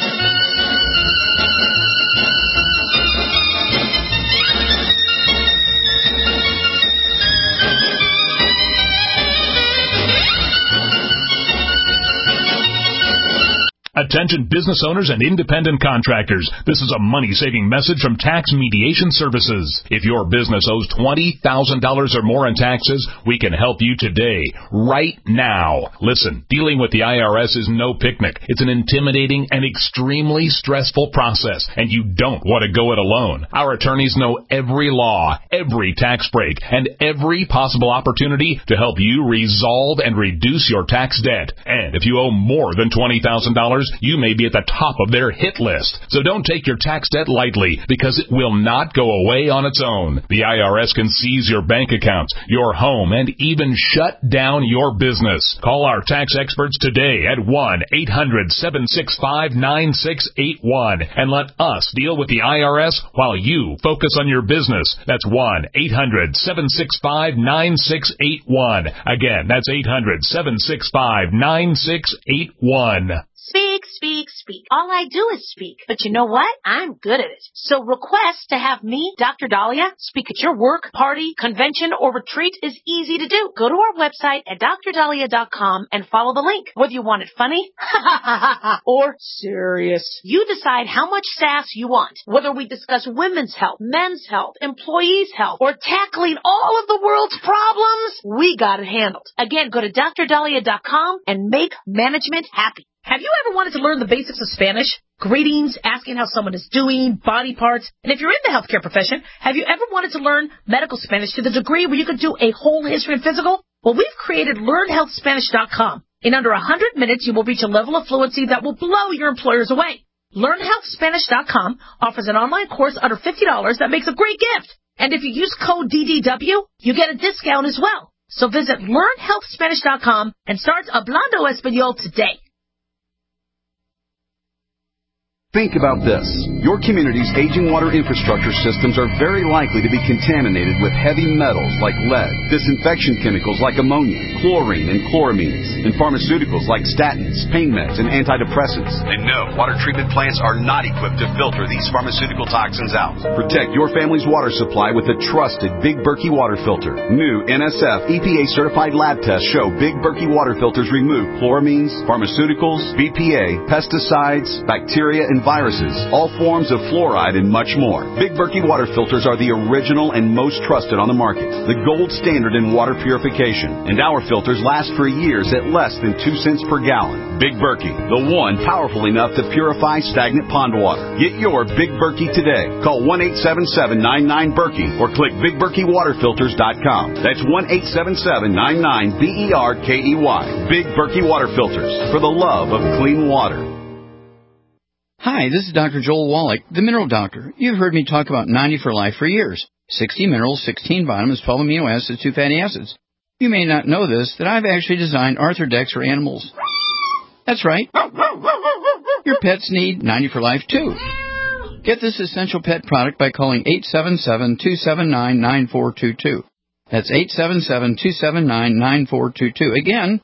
Attention business owners and independent contractors. This is a money-saving message from Tax Mediation Services. If your business owes $20,000 or more in taxes, we can help you today, right now. Listen, dealing with the IRS is no picnic. It's an intimidating and extremely stressful process, and you don't want to go it alone. Our attorneys know every law, every tax break, and every possible opportunity to help you resolve and reduce your tax debt. And if you owe more than $20,000, you may be at the top of their hit list. So don't take your tax debt lightly, because it will not go away on its own. The IRS can seize your bank accounts, your home, and even shut down your business. Call our tax experts today at 1-800-765-9681 and let us deal with the IRS while you focus on your business. That's 1-800-765-9681. Again, that's 800-765-9681. Speak, speak, speak. speak. All I do is speak. But you know what? I'm good at it. So request to have me, Dr. Dahlia, speak at your work, party, convention, or retreat is easy to do. Go to our website at drdahlia.com and follow the link. Whether you want it funny or serious, you decide how much sass you want. Whether we discuss women's health, men's health, employees' health, or tackling all of the world's problems, we got it handled. Again, go to drdahlia.com and make management happy. Have you ever wanted to learn the basics of Spanish? Greetings, asking how someone is doing, body parts. And if you're in the healthcare profession, have you ever wanted to learn medical Spanish to the degree where you could do a whole history and physical? Well, we've created LearnHealthSpanish.com. In under 100 minutes, you will reach a level of fluency that will blow your employers away. LearnHealthSpanish.com offers an online course under $50 that makes a great gift. And if you use code DDW, you get a discount as well. So visit LearnHealthSpanish.com and start Hablando Español today. Think about this. Your community's aging water infrastructure systems are very likely to be contaminated with heavy metals like lead, disinfection chemicals like ammonia, chlorine and chloramines, and pharmaceuticals like statins, pain meds, and antidepressants. And no, water treatment plants are not equipped to filter these pharmaceutical toxins out. Protect your family's water supply with a trusted Big Berkey water filter. New NSF EPA-certified lab tests show Big Berkey water filters remove chloramines, pharmaceuticals, BPA, pesticides, bacteria, and viruses, all forms of fluoride, and much more. Big Berkey water filters are the original and most trusted on the market, the gold standard in water purification, and our filters last for years at less than 2 cents per gallon. Big Berkey, the one powerful enough to purify stagnant pond water. Get your Big Berkey today. Call 1-877-99-BERKEY or click BigBerkeyWaterFilters.com. That's 1-877-99-BERKEY. Big Berkey Water Filters, for the love of clean water. Hi, this is Dr. Joel Wallach, the Mineral Doctor. You've heard me talk about 90 for Life for years. 60 minerals, 16 vitamins, 12 amino acids, 2 fatty acids. You may not know this, that I've actually designed Arthrodex for animals. That's right. Your pets need 90 for Life, too. Get this essential pet product by calling 877-279-9422. That's 877-279-9422. Again,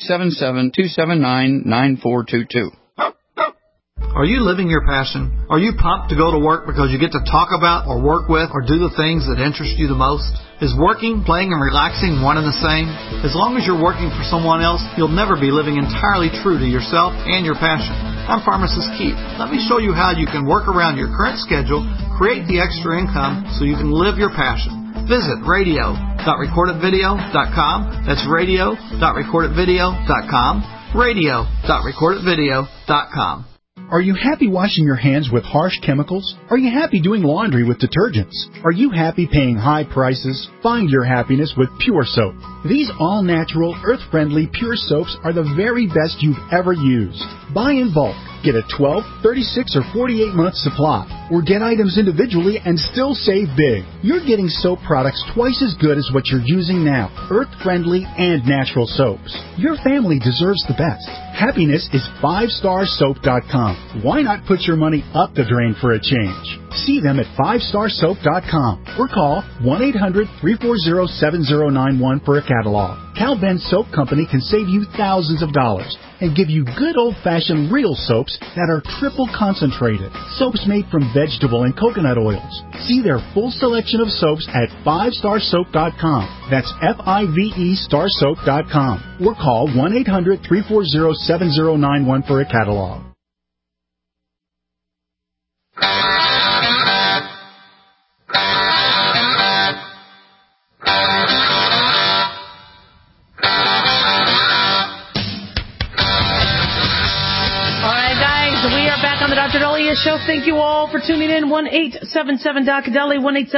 877-279-9422. Are you living your passion? Are you pumped to go to work because you get to talk about or work with or do the things that interest you the most? Is working, playing, and relaxing one and the same? As long as you're working for someone else, you'll never be living entirely true to yourself and your passion. I'm Pharmacist Keith. Let me show you how you can work around your current schedule, create the extra income so you can live your passion. Visit radio.recordedvideo.com. That's radio.recordedvideo.com. radio.recordedvideo.com. Are you happy washing your hands with harsh chemicals? Are you happy doing laundry with detergents? Are you happy paying high prices? Find your happiness with Pure Soap. These all-natural, earth-friendly Pure Soaps are the very best you've ever used. Buy in bulk. Get a 12, 36, or 48-month supply. Or get items individually and still save big. You're getting soap products twice as good as what you're using now. Earth-friendly and natural soaps. Your family deserves the best. Happiness is 5starsoap.com. Why not put your money up the drain for a change? See them at 5starsoap.com or call 1-800-340-7091 for a catalog. Cal Ben Soap Company can save you thousands of dollars and give you good old-fashioned real soaps that are triple concentrated. Soaps made from vegetable and coconut oils. See their full selection of soaps at 5starsoap.com. That's F-I-V-E starsoap.com. Or call 1-800-340-7091 for a catalog. Dr. Dahlia Show. Thank you all for tuning in. 1-877-DOC-DALI,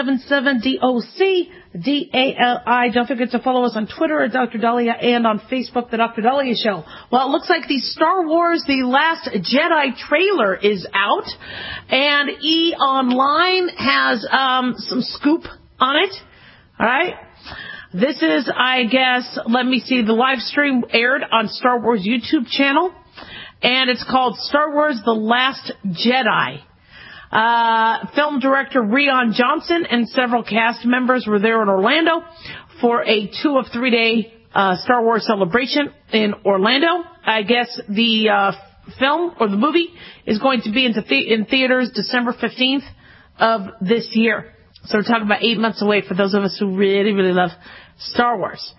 1-877-DOC-DALI. Don't forget to follow us on Twitter at Dr. Dahlia and on Facebook, The Dr. Dahlia Show. Well, it looks like the Star Wars The Last Jedi trailer is out, and E! Online has some scoop on it. All right? This is, I guess, let me see, the live stream aired on Star Wars YouTube channel. And it's called Star Wars The Last Jedi. Film director Rian Johnson and several cast members were there in Orlando for a 2 of 3 day Star Wars celebration in Orlando. I guess the film or the movie is going to be in theaters December 15th of this year. So we're talking about 8 months away for those of us who really, really love Star Wars.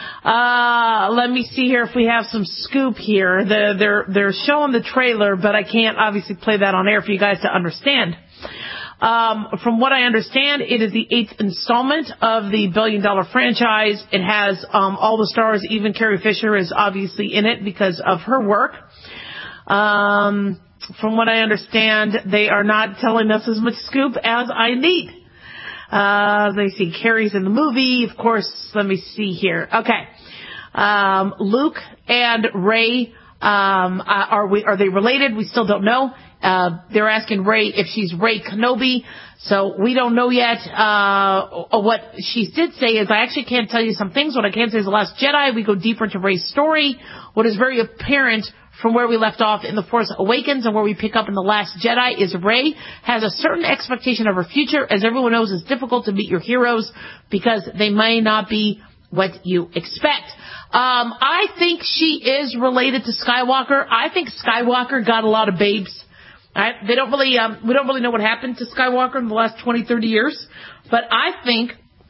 Let me see here if we have some scoop here. They're showing the trailer, but I can't obviously play that on air for you guys to understand. From what I understand, it is the 8th installment of the $1 billion franchise. It has all the stars. Even Carrie Fisher is obviously in it because of her work. From what I understand, they are not telling us as much scoop as I need. They see Carrie's in the movie. Of course, let me see here. Okay. Luke and Rey, are they related? We still don't know. They're asking Rey if she's Rey Kenobi, so we don't know yet. What she did say is, I actually can't tell you some things. What I can say is The Last Jedi, we go deeper into Rey's story. What is very apparent from where we left off in The Force Awakens and where we pick up in The Last Jedi is Rey has a certain expectation of her future. As everyone knows, it's difficult to meet your heroes because they may not be what you expect. I think she is related to Skywalker. I think Skywalker got a lot of babes. We don't really know what happened to Skywalker in the last 20, 30 years. But I think,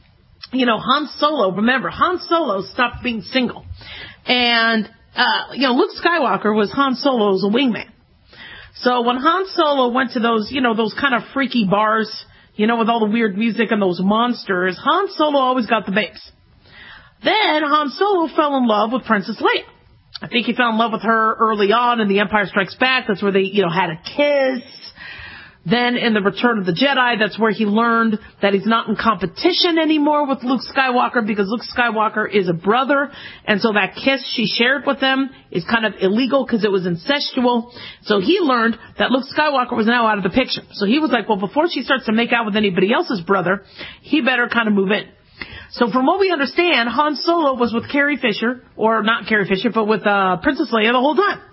Han Solo, remember, Han Solo stopped being single. And, Luke Skywalker was Han Solo's wingman. So when Han Solo went to those kind of freaky bars, with all the weird music and those monsters, Han Solo always got the babes. Then Han Solo fell in love with Princess Leia. I think he fell in love with her early on in The Empire Strikes Back. That's where they, had a kiss. Then in The Return of the Jedi, that's where he learned that he's not in competition anymore with Luke Skywalker because Luke Skywalker is a brother. And so that kiss she shared with them is kind of illegal because it was incestual. So he learned that Luke Skywalker was now out of the picture. So he was like, well, before she starts to make out with anybody else's brother, he better kind of move in. So from what we understand, Han Solo was with Carrie Fisher, or not Carrie Fisher, but with Princess Leia the whole time.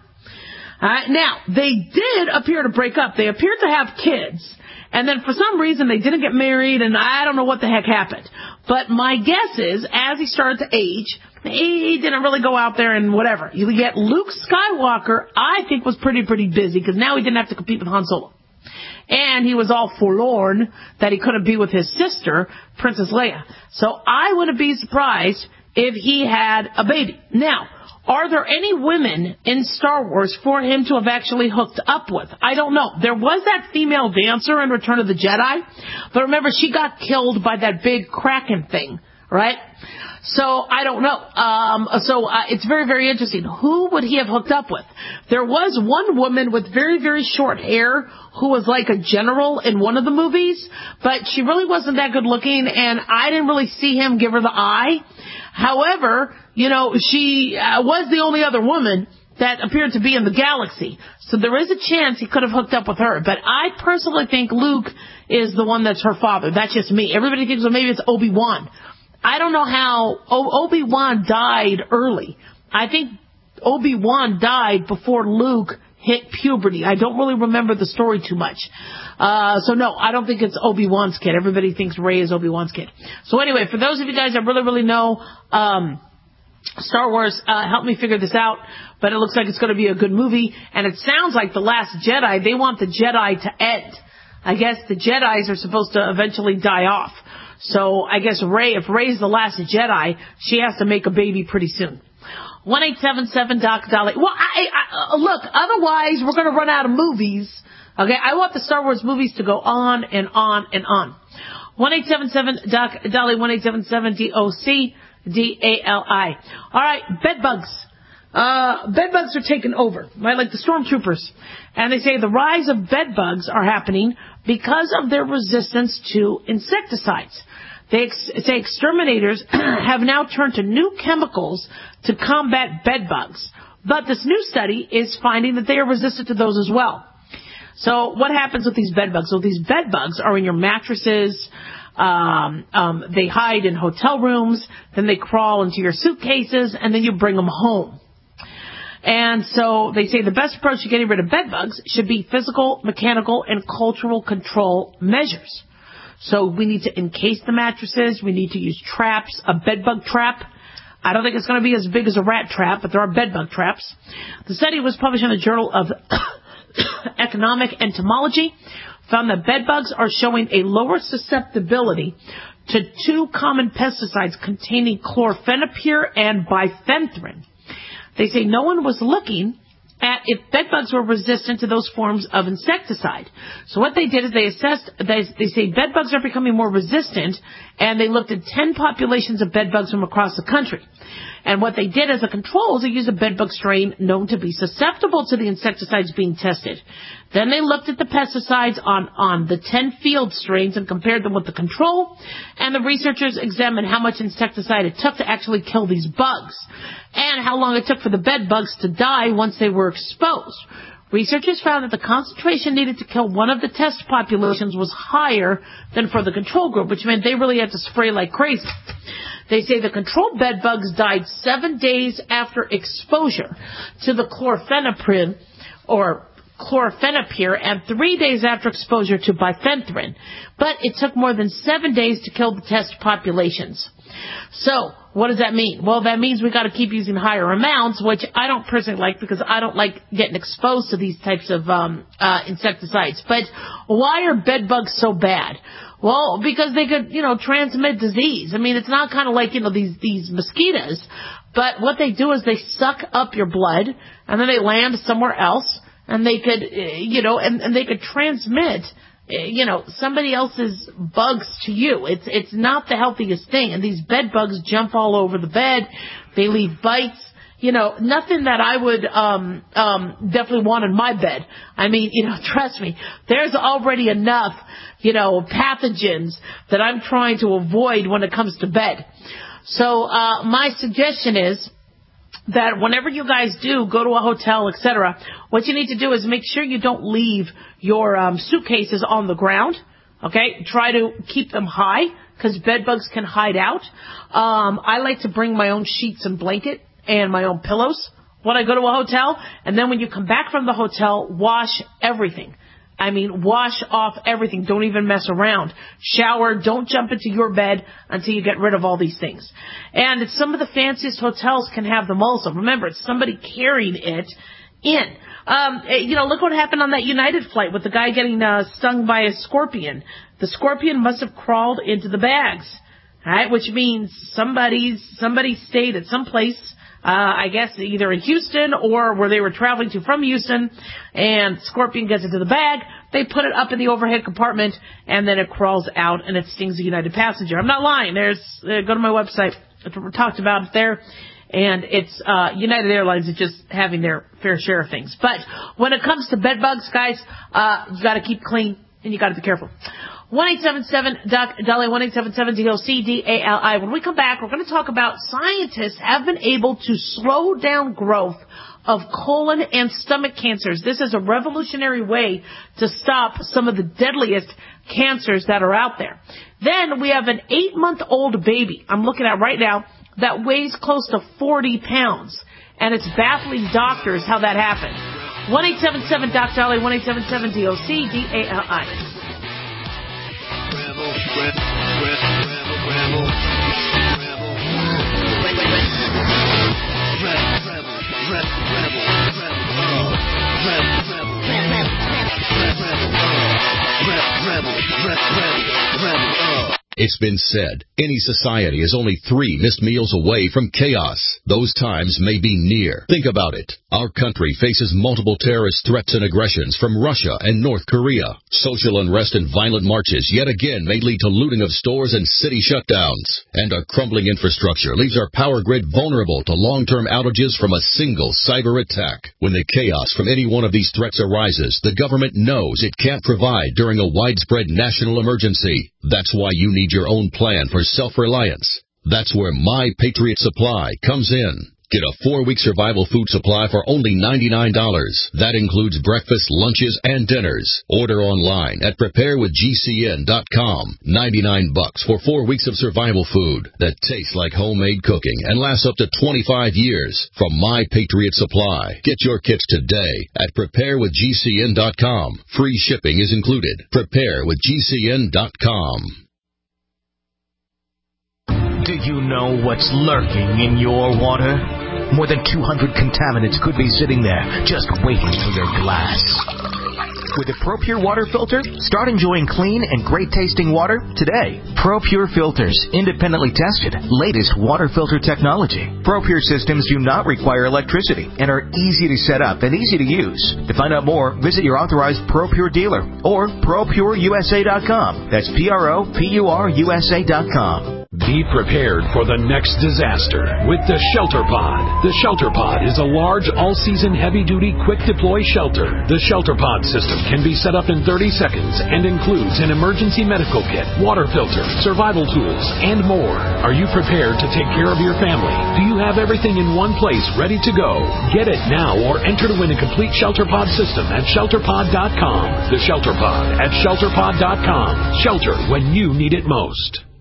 Now, they did appear to break up. They appeared to have kids. And then for some reason, they didn't get married, and I don't know what the heck happened. But my guess is, as he started to age, he didn't really go out there and whatever. You get Luke Skywalker, I think, was pretty busy, because now he didn't have to compete with Han Solo. And he was all forlorn that he couldn't be with his sister, Princess Leia. So I wouldn't be surprised if he had a baby. Now, are there any women in Star Wars for him to have actually hooked up with? I don't know. There was that female dancer in Return of the Jedi, but remember, she got killed by that big Kraken thing, right? So I don't know. It's very, very interesting. Who would he have hooked up with? There was one woman with very, very short hair who was like a general in one of the movies, but she really wasn't that good looking, and I didn't really see him give her the eye. However, she was the only other woman that appeared to be in the galaxy. So there is a chance he could have hooked up with her. But I personally think Luke is the one that's her father. That's just me. Everybody thinks, well, maybe it's Obi-Wan. I don't know how Obi-Wan died early. I think Obi-Wan died before Luke hit puberty. I don't really remember the story too much. So no, I don't think it's Obi-Wan's kid. Everybody thinks Rey is Obi-Wan's kid. So anyway, for those of you guys that really, really know Star Wars, help me figure this out. But it looks like it's going to be a good movie. And it sounds like The Last Jedi, they want the Jedi to end. I guess the Jedis are supposed to eventually die off. So I guess if Rey's the last Jedi, she has to make a baby pretty soon. 1-877-DOC-DOLLY. Well, look, otherwise we're going to run out of movies. Okay, I want the Star Wars movies to go on and on and on. 1-877-DOC-DOLLY, 1-877-DOC-DALI. All right, bed bugs. Bed bugs are taking over, right? Like the stormtroopers. And they say the rise of bed bugs are happening because of their resistance to insecticides. They say exterminators have now turned to new chemicals to combat bed bugs. But this new study is finding that they are resistant to those as well. So what happens with these bed bugs? So these bed bugs are in your mattresses. They hide in hotel rooms. Then they crawl into your suitcases, and then you bring them home. And so they say the best approach to getting rid of bed bugs should be physical, mechanical, and cultural control measures. So we need to encase the mattresses. We need to use traps, a bed bug trap. I don't think it's going to be as big as a rat trap, but there are bedbug traps. The study was published in the Journal of Economic Entomology, found that bedbugs are showing a lower susceptibility to two common pesticides containing chlorphenapyr and bifenthrin. They say no one was looking at if bedbugs were resistant to those forms of insecticide. So what they did is they assessed, they say bedbugs are becoming more resistant, and they looked at 10 populations of bedbugs from across the country. And what they did as a control is they used a bedbug strain known to be susceptible to the insecticides being tested. Then they looked at the pesticides on the 10 field strains and compared them with the control. And the researchers examined how much insecticide it took to actually kill these bugs and how long it took for the bedbugs to die once they were exposed. Researchers found that the concentration needed to kill one of the test populations was higher than for the control group, which meant they really had to spray like crazy. They say the controlled bedbugs died 7 days after exposure to the chlorphenapyr and 3 days after exposure to bifenthrin. But it took more than 7 days to kill the test populations. So, what does that mean? Well, that means we got to keep using higher amounts, which I don't personally like because I don't like getting exposed to these types of insecticides. But why are bedbugs so bad? Well, because they could, transmit disease. I mean, it's not kind of like, these mosquitoes, but what they do is they suck up your blood and then they land somewhere else and they could, and they could transmit, somebody else's bugs to you. It's not the healthiest thing. And these bed bugs jump all over the bed. They leave bites. Nothing that I would definitely want in my bed. I mean, trust me, there's already enough, pathogens that I'm trying to avoid when it comes to bed. So my suggestion is that whenever you guys do go to a hotel, etc., what you need to do is make sure you don't leave your suitcases on the ground. Okay, try to keep them high because bed bugs can hide out. I like to bring my own sheets and blanket and my own pillows when I go to a hotel. And then when you come back from the hotel, wash everything. I mean, wash off everything. Don't even mess around. Shower. Don't jump into your bed until you get rid of all these things. And some of the fanciest hotels can have them also. Remember, it's somebody carrying it in. Look what happened on that United flight with the guy getting stung by a scorpion. The scorpion must have crawled into the bags, right? Which means somebody stayed at some place, I guess either in Houston or where they were traveling to from Houston, and scorpion gets into the bag. They put it up in the overhead compartment, and then it crawls out and it stings a United passenger. I'm not lying. Go to my website. We talked about it there. And it's United Airlines is just having their fair share of things. But when it comes to bed bugs, guys, you got to keep clean and you got to be careful. 1-877-DOC-DALI, 1-877-DOC-DALI. When we come back, we're going to talk about scientists have been able to slow down growth of colon and stomach cancers. This is a revolutionary way to stop some of the deadliest cancers that are out there. Then we have an 8-month-old baby I'm looking at right now that weighs close to 40 pounds. And it's baffling doctors how that happened. 1-877-DOC-DALI, 1-877-DOC-DALI. It's been said, any society is only 3 missed meals away from chaos. Those times may be near. Think about it. Our country faces multiple terrorist threats and aggressions from Russia and North Korea. Social unrest and violent marches yet again may lead to looting of stores and city shutdowns. And our crumbling infrastructure leaves our power grid vulnerable to long-term outages from a single cyber attack. When the chaos from any one of these threats arises, the government knows it can't provide during a widespread national emergency. That's why you need your own plan for self-reliance. That's where My Patriot Supply comes in. Get a 4-week survival food supply for only $99. That includes breakfast, lunches, and dinners. Order online at preparewithgcn.com. $99 for 4 weeks of survival food that tastes like homemade cooking and lasts up to 25 years. From My Patriot Supply. Get your kits today at preparewithgcn.com. Free shipping is included. Preparewithgcn.com. Do you know what's lurking in your water? More than 200 contaminants could be sitting there, just waiting for your glass. With a ProPure water filter, start enjoying clean and great-tasting water today. ProPure filters, independently tested, latest water filter technology. ProPure systems do not require electricity and are easy to set up and easy to use. To find out more, visit your authorized ProPure dealer or ProPureUSA.com. That's ProPureUSA.com. Be prepared for the next disaster with the Shelter Pod. The Shelter Pod is a large, all-season, heavy-duty, quick-deploy shelter. The Shelter Pod system can be set up in 30 seconds and includes an emergency medical kit, water filter, survival tools, and more. Are you prepared to take care of your family? Do you have everything in one place ready to go? Get it now or enter to win a complete Shelter Pod system at ShelterPod.com. The Shelter Pod at ShelterPod.com. Shelter when you need it most.